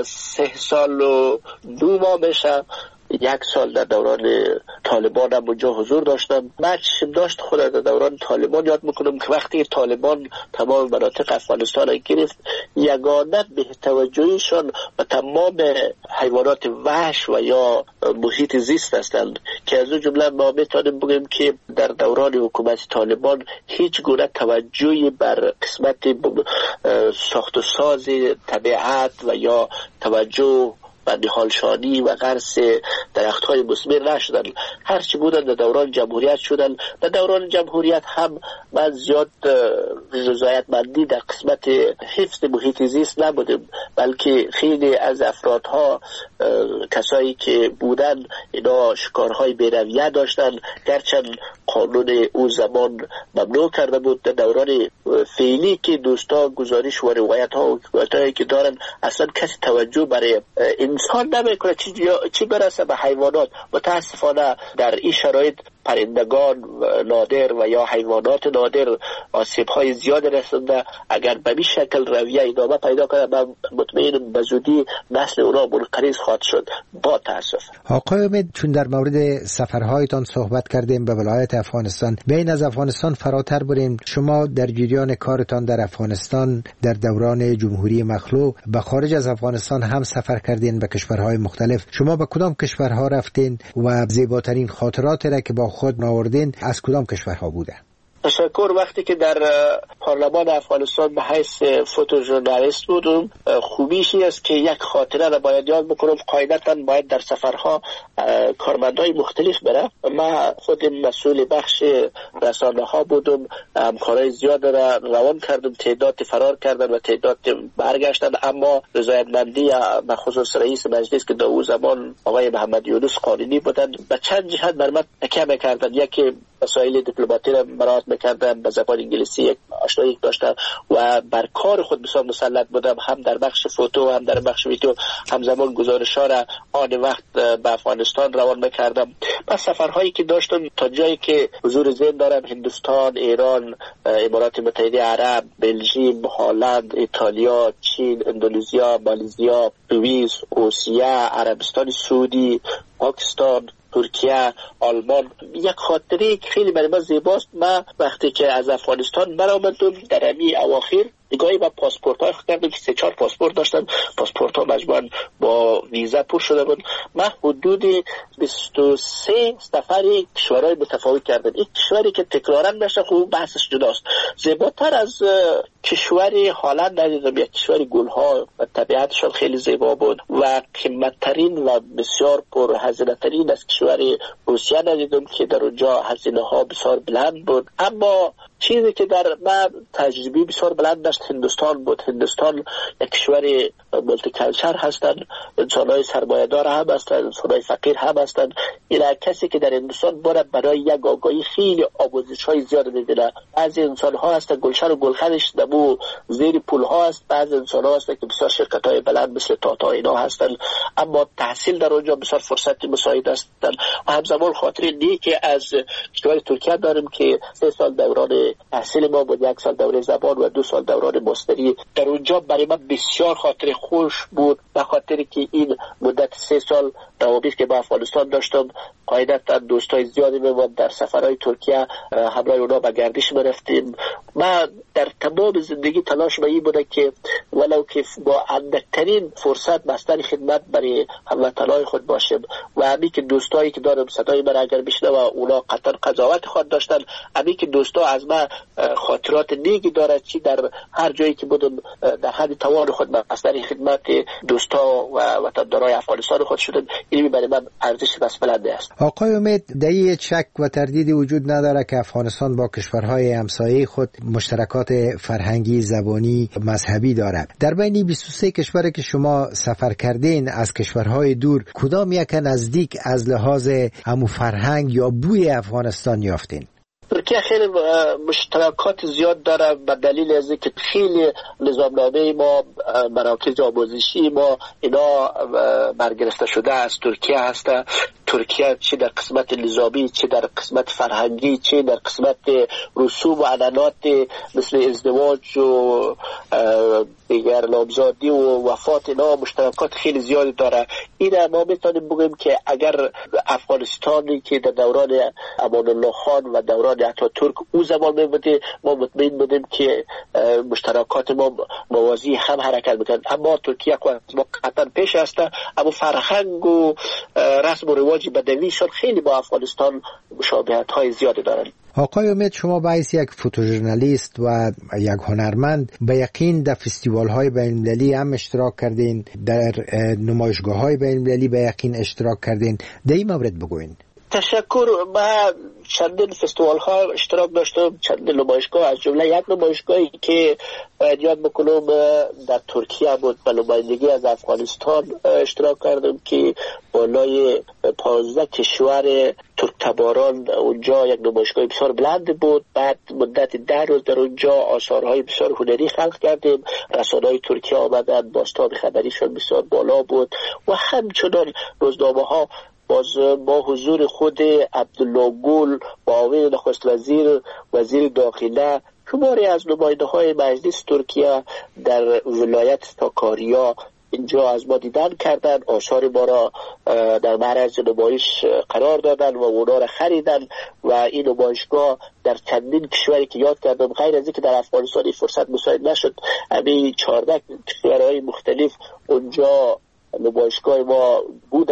[SPEAKER 19] 3 سال و 2 ماه میشه. 1 سال در دوران طالبان هم اونجا حضور داشتم. من چشم داشت خود در دوران طالبان یاد میکنم که وقتی طالبان تمام مناطق افغانستان را گرفت، یگانه به توجهشان و تمام حیوانات وحش و یا محیط زیست هستند که از اون جمله ما میتونیم بگیم که در دوران حکومت طالبان هیچ گونه توجهی بر قسمت ساخت و ساز طبیعت و یا توجه و نهالشانی و غرس درخت‌های مثمر نشدن. هرچی بودن در دوران جمهوریت شدن. در دوران جمهوریت هم من زیاد رضایتمندی در قسمت حفظ محیط زیست نبودیم، بلکه خیلی از افرادها کسایی که بودن اینا شکارهای بی‌رویه داشتن، گرچند قانون اون زمان ممنوع کرده بود. در دوران فعلی که دوستا گزارش و روایت‌ها و حکایت‌هایی که دارن اصلا کسی توجه برای انسان نمیکنه، چی برسه به حیوانات. متاسفانه در این شرایط پرندگان نادر و یا حیوانات نادر آسیب‌های زیاد رسونده. اگر به این شکل رویه ادامه پیدا کنه من مطمئنم به زودی نسل اونا منقرض خواهد شد. با تاسف.
[SPEAKER 14] آقای امید، چون در مورد سفرهایتان صحبت کردیم به ولایت افغانستان، بین از افغانستان فراتر بریم. شما در جریان کارتان در افغانستان در دوران جمهوری مخلوع به خارج از افغانستان هم سفر کردین به کشورهای مختلف. شما به کدام کشورها رفتین و زیباترین خاطرات را که با خود آوردین از کدام کشورها بوده؟
[SPEAKER 19] تشکر. وقتی که در پارلمان افغانستان به حیث فوتوژورنالیست بودم، خوبیشی است که یک خاطره را باید یاد بکنم. قاعدتا باید در سفرها کارمندای مختلف بره. من خودم مسئول بخش رسانه ها بودم، همکارای زیاد را روان کردم، تعداد فرار کردن و تعداد برگشتن، اما رضایتمندی بخصوص رئیس مجلس که در اون زمان آقای محمد یونس قانونی بودن به چند جهت بر من تکیه می‌کردن. یکی مسائل دیپلماتی را مراعات می‌کردن، به زبان انگلیسی یک آشنایی داشتن و بر کار خود بسیار مسلط بودم، هم در بخش فوتو هم در بخش ویدیو. همزمان گزارش‌ها را آن وقت به افغانستان روان می‌کردم. پس سفرهایی که داشتم تا جایی که حضور ذهن دارم، هندوستان، ایران، امارات متحده عرب، بلژیم، هلند، ایتالیا، چین، اندونزیا، مالزیا، سوئیس، روسیه، عربستان سعودی، پاکستان، ترکیه، آلمان. یک خاطره خیلی برای من زیباست. من وقتی که از افغانستان برآمدم در امی اواخر نگاهی به پاسپورت های کردم که 3-4 پاسپورت داشتم. پاسپورت ها مجموعاً با ویزا پر شده بود. من حدود 23 سفر کشورهای متفاوت کردم. این کشوری که تکرارا نشه خوب بحثش جداست. زیباتر از کشوری هلند ندیدم. یک کشوری گلها و طبیعتشان خیلی زیبا بود و قیمتترین و بسیار پر هزینه ترین از کشوری روسیه ندیدم که در اونجا هزینه ها بسیار بلند بود. اما چیزی که در من تجربه بسیار بلند داشت هندوستان بود. هندوستان یک کشور مولتی کلچر هستند، انسان‌های سرمایه‌دار هم هستند، انسان‌های فقیر هم هستند. اینا کسی که در هندوستان باید برای یک آگاهی خیلی آموزش‌های زیاد می‌بینه. بعضی انسان‌ها هستند گلشن و گلخنش دمو زیر پول‌ها است، بعضی انسان‌ها هستند که بسیار شرکت‌های بلند مثل تاتا اینا هستند، اما تحصیل در اونجا بسیار فرصت مساعد هستند. و همزمان خاطر نیکی از کشور ترکیه داریم که 3 سال دوران تحصیل ما بود، 1 سال دوره زبان و 2 سال دوران ماستری. در اونجا برای من بسیار خاطر خوش بود، به خاطر که این مدت 3 سال روابط که با افغانستان داشتم، قاعدتا دوستای زیادی می‌بود. در سفرهای ترکیه همراه اونا به گردش می‌رفتیم. من در تمام زندگی تلاش به این بوده که ولو که با اندکترین فرصت بستر خدمت برای هموطنای خود باشم و همین که دوستایی که دارم صدای من اگر بشنوه اونا قطعا قضاوت خود داشتن. همین که دوستا از من خاطرات نیکی دارد، چی در هر جایی که بودم در حد توان خود بستر خدمت دوستا و وطندارای افغانستان خود شدم. این برای من ارزش بس بلنده است.
[SPEAKER 14] آقای امید، دایی شک و تردیدی وجود نداره که افغانستان با کشورهای همسایه خود مشترکات فرهنگی، زبانی، مذهبی دارد. در بین 23 کشوری که شما سفر کردین از کشورهای دور، کدام یک نزدیک از لحاظ همو فرهنگ یا بوی افغانستان یافتین؟
[SPEAKER 19] ترکیه خیلی مشترکات زیاد داره به دلیل از اینکه خیلی نظامنامه ما، مراکز آموزشی ما اینا برگرفته شده از ترکیه هست. ترکیه چه در قسمت نظامی، چه در قسمت فرهنگی، چه در قسمت رسوم و عنعنات مثل ازدواج و دیگر نامزادی و وفات اینا مشترکات خیلی زیادی داره. این ما میتونیم بگیم که اگر افغانستانی که در دوران امان الله خان و دوران اتاتورک او زمان میبوده، ما مطمئن بودیم که مشترکات ما موازی هم حرکت میکنند. اما ترکیه ما قطعا پیش است، اما فرهنگ و رسم و رواج بدویشان خیلی با افغانستان مشابهت های زیادی دارند.
[SPEAKER 14] آقای امید، شما به حیث یک فوتوژورنالیست و یک هنرمند به یقین در فستیوال های بین المللی هم اشتراک کردین، در نمایشگاه های بین المللی به یقین اشتراک کردین. در این مورد بگوین.
[SPEAKER 19] تشکر. من چندین فستیوال ها اشتراک داشتم، چندین نمایشگاه، از جمله یک نمایشگاهی که یاد بکنم در ترکیه بود، به نمایندگی از افغانستان اشتراک کردم که بالای 15 کشور ترک تباران اونجا یک نمایشگاه بسیار بلند بود. بعد مدت 10 روز در اونجا آثارهای بسیار هنری خلق کردیم. رسانه‌های ترکیه آمدن، باستاب خبریشان بسیار بالا بود و همچنان روزنامه ها باز با حضور خود عبدالله گل، معاون نخست وزیر، وزیر داخله، شماری از نماینده های مجلس ترکیه در ولایت تاکاریا اینجا از ما دیدن کردن، آثار ما را در معرض نمایش قرار دادن و اونا را خریدن و این نمایشگاه در چندین کشوری که یاد کردم، غیر از اینکه در افغانستان فرصت مساعد نشد، همین 14 کشورهای مختلف اونجا نمایشگاه ما بودن.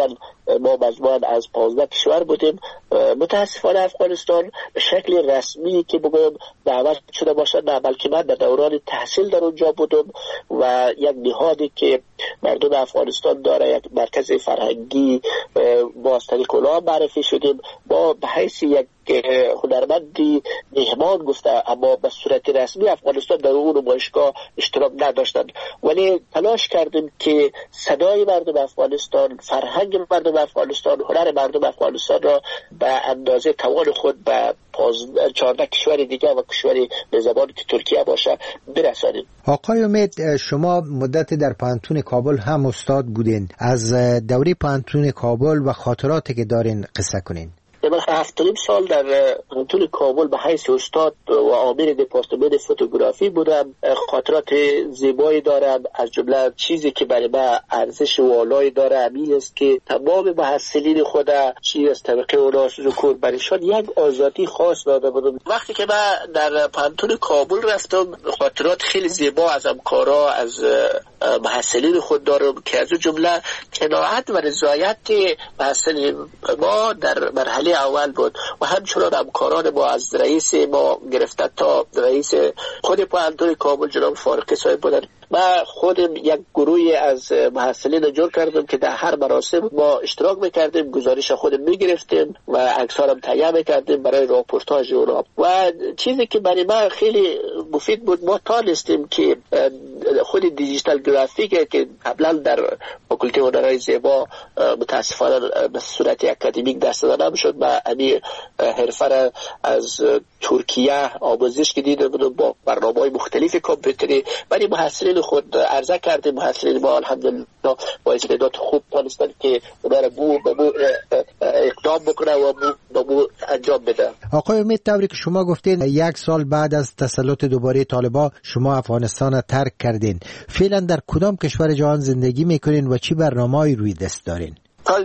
[SPEAKER 19] ما مجموعاً از 15 کشور بودیم. متاسفانه افغانستان به شکل رسمی که بگویم دعوت شده باشد نه، بلکه من در دوران تحصیل در اونجا بودم و یک نهادی که مردم افغانستان داره، یک مرکز فرهنگی، با از طریق اونها معرفی شدیم. ما به حیث یک هنرمندی مهمان گفته، اما به صورت رسمی افغانستان در اون نمایشگاه اشتراک نداشتند، ولی تلاش کردیم که صدای مردم افغانستان، فرهنگ مردم افغانستان، هنر مردم افغانستان را به اندازه توان خود به 14 کشور دیگه و کشوری به زبان که ترکیه باشه برسانیم.
[SPEAKER 14] آقای امید، شما مدت در پانتون کابل هم استاد بودین. از دوره پانتون کابل و خاطراتی که دارین قصه کنین.
[SPEAKER 19] من 7 سال در پانتون کابل به حیث استاد و عامل دپارتمان فوتوگرافی بودم. خاطرات زیبایی دارم. از جمله چیزی که برای من ارزش والایی داره همین است که تمام محصلین خود چی از طبقه اونا ذکر برایشان یک آزادی خاص داده بودم. وقتی که من در پانتون کابل رفتم خاطرات خیلی زیبا از همکارا، از محصلین خود دارم که از جمله قناعت و رضایت محصلین ما در مرحله اول بود و همچنان همکاران ما از رئیس ما گرفته تا رئیس خود پانتون کابل جناب فارقی صاحب بودن. من خودم یک گروهی از محصلین جور کردم که در هر مراسم ما اشتراک میکردیم، گزارش خودم میگرفتیم و عکسارم تهیه میکردیم برای راپورتاژ اونا. و چیزی که برای من خیلی مفید بود، ما تانستیم که خود دیجیتال گرافیک که قبلا در فاکولته هنرهای زیبا متاسفانه به صورت اکادمیک دست داده نمیشد، و همین حرفه از ترکیه آموزش که دیده بودم با برنامه‌های مختلف کامپیوتری، ولی محصلین خود عرضه کردیم. محصلین ما الحمدلله با استعداد خوب تونستن که اونا را اقدام بکنه و بو انجام بده.
[SPEAKER 14] آقای امید، طوری که شما گفتین 1 سال بعد از تسلط دوباره طالبان شما افغانستان را ترک کردین. فعلا در کدام کشور جهان زندگی میکنین و چی برنامه‌ای روی دست دارین؟
[SPEAKER 19] سال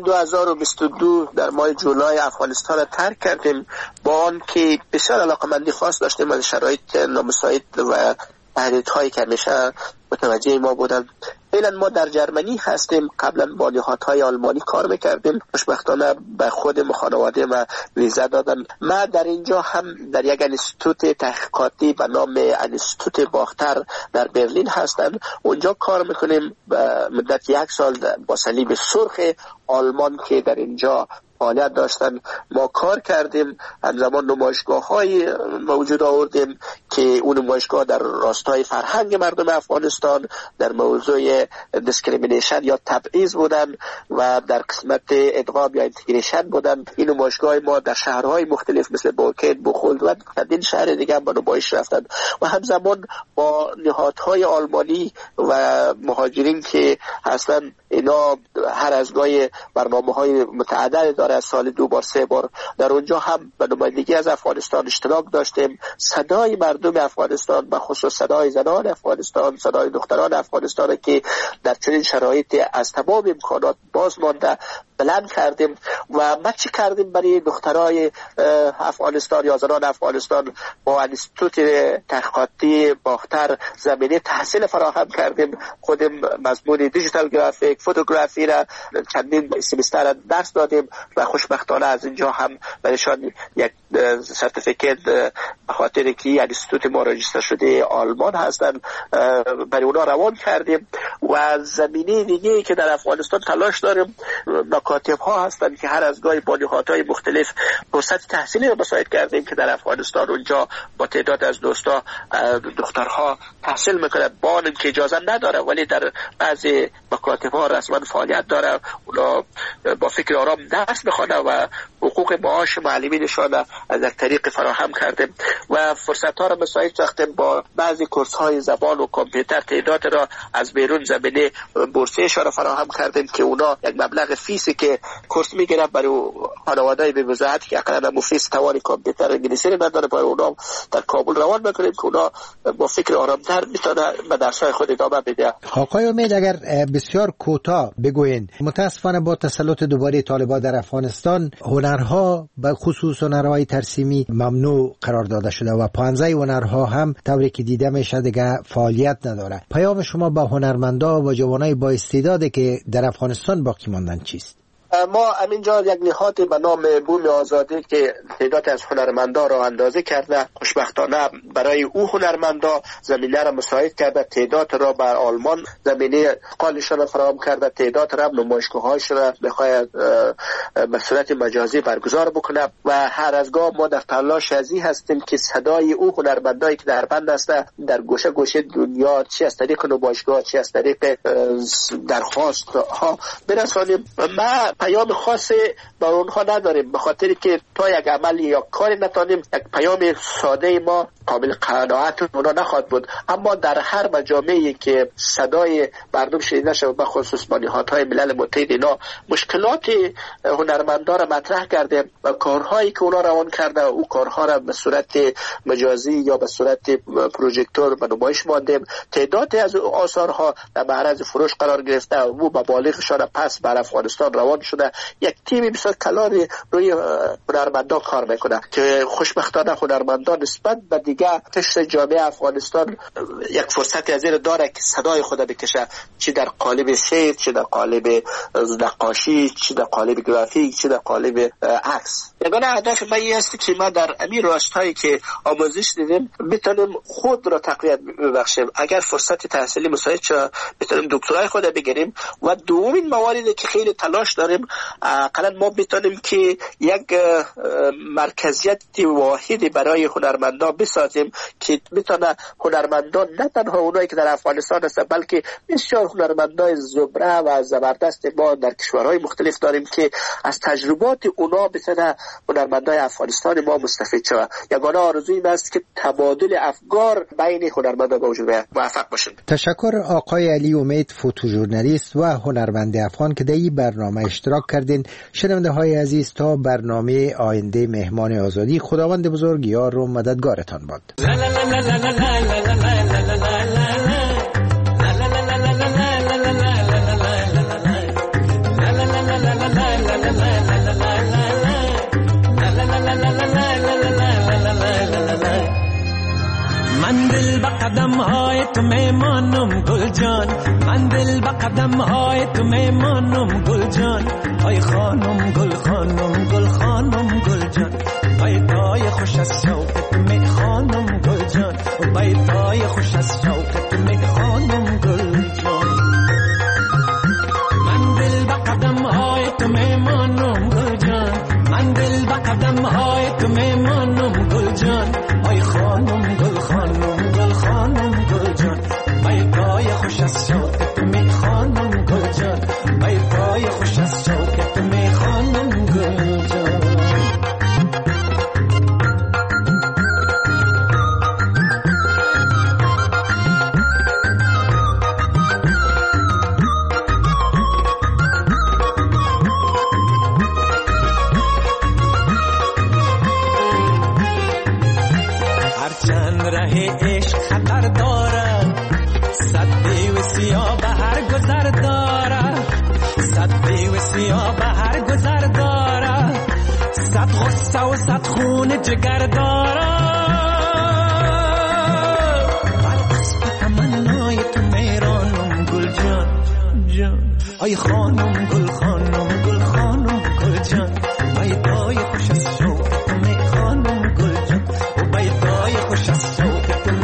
[SPEAKER 19] 2022 در ماه جولای افغانستان را ترک کردیم، با آن که بسیار علاقمندی خاص داشتیم از شرایط نامساعد و تهدیدهایی که همیشه متوجه ما بودن. فعلا ما در جرمنی هستیم. قبلا با نهادهای آلمانی کار میکردیم. خوشبختانه به خود خانواده ما ویزا دادن. ما در اینجا هم در یک انستیتوت تحقیقاتی به نام انستیتوت باختر در برلین هستن. اونجا کار میکنیم به مدت 1 سال با صلیب سرخ آلمان که در اینجا فعالیت داشتن ما کار کردیم. همزمان نمایشگاه‌های موجود آوردیم که اون نمایشگاه در راستای فرهنگ مردم افغانستان در موضوع دیسکریمینیشن یا تبعیض بودن و در قسمت ادغام یا اینتگریشن بودن. این نمایشگاه ما در شهرهای مختلف مثل بوکیت، بخولد و چندین شهر دیگه هم با نمایش رفتن و همزمان با نهادهای آلمانی و مهاجرین که هستن. اینا هر از گاهی برنامه‌های متعدد داره، از سال 2 بار 3 بار در اونجا هم به نمایندگی از افغانستان اشتراک داشتیم. صدای مردم افغانستان، به خصوص صدای زنان افغانستان، صدای دختران افغانستان که در چنین شرایط از تمام امکانات باز مانده بلند کردیم. و ما چی کردیم برای دخترای افغانستان یا زنان افغانستان؟ با انستیتوت تحقیقاتی باختر زمینه تحصیل فراهم کردیم. خودم مضمون دیجیتال گرافیک، فوتوگرافی را چندین سمستر درس دادیم و خوشبختانه از اینجا هم برایشان یک سرتیفیکت به خاطر که انستیتوت ما راجستر شده آلمان هستن برای اونا روان کردیم. و زمینه دیگه که در افغانستان تلاش داریم، مکاتب ها هستن که هر از گاهی با نهادهای مختلف فرصت تحصیلی رو مساعد کردیم که در افغانستان اونجا با تعداد از دوستا دخترها تحصیل میکنن با اینکه اجازه نداره، ولی در بعضی مکاتب ها رسما فعالیت داره. اونا با فکر آرام درس میخوانه و حقوق معاش معلمینشان از یک طریق فراهم کردیم و فرصت ها را مساعد ساختیم. با بعضی کورس های زبان و کامپیوتر تعداد را از بیرون زمینه بورسیه‌شان را فراهم کردیم که اونا یک مبلغ فیسی که کورس میگیرن برای خانواده‌ای به وضاحت که اقلا مفیس توان کامپیوتر انگلیسی نداره، برای اونا در کابل روان میکنیم که اونا با فکر آرامتر میتونه به درس‌های خود ادامه بده.
[SPEAKER 14] آقای امید، اگر بسیار کوتاه بگوین، متاسفانه با تسلط دوباره طالبان در افغانستان هنرها به خصوص هنرهای ترسیمی ممنوع قرار داده شده و 15 هنرها هم طوری که دیده میشه دیگه فعالیت نداره. پیام شما با هنرمندا و جوانای با استعدادی که در افغانستان باقی ماندن چیست؟
[SPEAKER 19] ما همینجا یک نهاد به نام بوم آزادی که تعداد از هنرمندا را اندازه کرده، خوشبختانه برای او هنرمندا زمینه را مساعد کرده، تعداد را بر آلمان زمینه قالشان را فراهم کرده، تعداد را نمایشگاه‌هاش را بخواهد به صورت مجازی برگزار بکنه و هر از گاه ما در تلاش ازی هستیم که صدای او هنرمندایی که در بند هسته در گوشه گوشه دنیا، چه از طریق نمایشگاه چه از طریق درخواست ها برسانیم. ما پیام خاصی به اونها نداریم، به خاطر که تا یک عمل یا کاری نتانیم یک پیام ساده ما قابل قناعت اونا نخواهد بود. اما در هر مجامعی که صدای مردم شنیده شود، به خصوص با نهادهای ملل متحد، اینا مشکلات هنرمندان را مطرح کرده و کارهایی که اونا روان کرده او کارها را به صورت مجازی یا به صورت پروژکتور به نمایش ماندیم. تعداد از آثارها در معرض فروش قرار گرفته و مبالغشان پس بر افغانستان روان شده. یک تیم بسیار کلانی روی هنرمندان کار میکنه که خوشبختانه هنرمندان نسبت به دیگه قشر جامعه افغانستان یک فرصت از این داره که صدای خود بکشه، چه در قالب شعر، چه در قالب نقاشی، چه در قالب گرافیک، چه در قالب عکس. یگانه هدف من این است که ما در همین راستایی که آموزش دیدیم بتونیم خود را تقویت ببخشیم. اگر فرصت تحصیلی مساعد شد بتونیم دکترای خود بگیریم و دومین مواردی که خیلی تلاش داریم اقلا ما بتونیم که یک مرکزیت واحدی برای هنرمندان بسازیم که بتونه هنرمندان نه تنها اونایی که در افغانستان هستند بلکه بسیار هنرمندان زبره و زبردست ما در کشورهای مختلف داریم که از تجربات اونا بتونه هنرمندان افغانستان ما مستفید شود. یگانه آرزوی من است که تبادل افکار بین هنرمندان به وجود بیاید. موفق باشید.
[SPEAKER 14] تشکر آقای علی امید، فوتوژورنالیست و هنرمند افغان که در این برنامه اشتراک کردین. شنونده های عزیز، تا برنامه آینده مهمان آزادی، خداوند بزرگ یار و مددگارتان باد.
[SPEAKER 20] من دل با قدم های تو میمانم گل جان، من دل با قدم های تو میمانم گل جان. ای خانم گل خانم گل خانم گل جان، بیتای خوش از شوق می خانم گل جان، بیتای خوش از شوق می خانم گل جان. من دل با قدم های تو میمانم گل جان، من دل با قدم های تو میمانم گل جان. ای خانم گل خانم گل خانم گل جان، بیتای خوش از شوق می خانم گل جان، بیتای خوش از شوق می خانم گل جان. عشق خطر داره، صد دیو سیاه به هر گذر داره، صد دیو سیاه به هر گذر داره، صد غصه و صد خون جگر داره. بر اسب تمنای تو میرانم گل جان جان، ای خانم گل خانم گل خانم گل جان، بیتای خوش از شوق تو می خانم گل جان، و بیتای خوش از شوق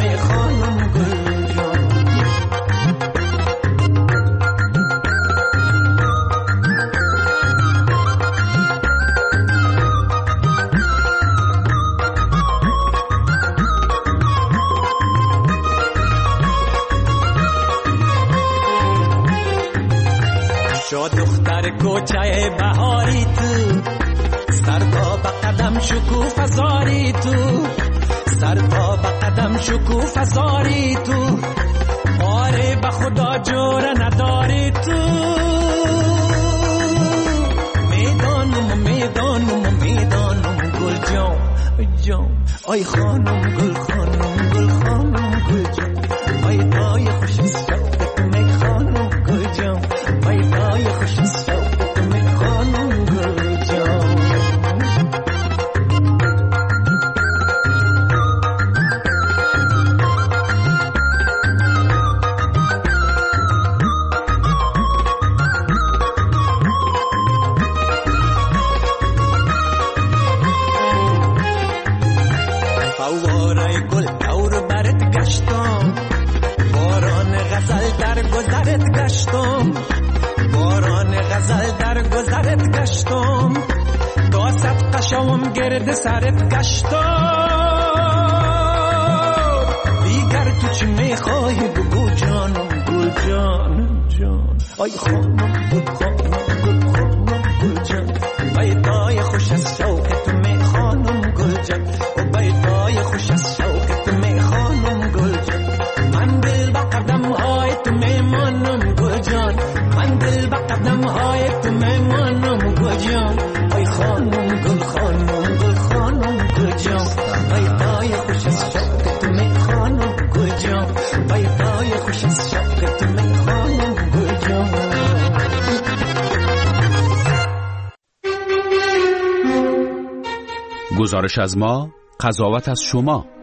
[SPEAKER 20] کوچه بهاری تو، سر تا به قدم شکوفه زاری تو، سر تا به قدم شکوفه زاری تو، آره به خدا جور نداری تو. میدانم میدانم میدانم گل جان جان، ای خانم گل خانم گل خانم گل جان، بیتای خوش از شوق می خانم گل جان، بیتای خوش از شوق می خانم گل جان. گشتم باران غزل در گذرت گشتم تا صد قشم گرد سرت گشتم دیگر تو چی میخوای بگو جانم گل جان جان آی خانم گل خانم گل خانم گل جان بیتای خوش از شوق تو می خانم گل جان و بیتای خوش از شوق تو می خانم گل جان من دل با قدم های تو می مانم گل جان من دل با قدم های تو می مانم گل جان آی خانم گل خانم گل خانم گل جان بیتای خوش از شوق تو می خانم گل جان بیتای خوش از شوق تو می خانم گل جان.
[SPEAKER 8] گزارش از ما، قضاوت از شما.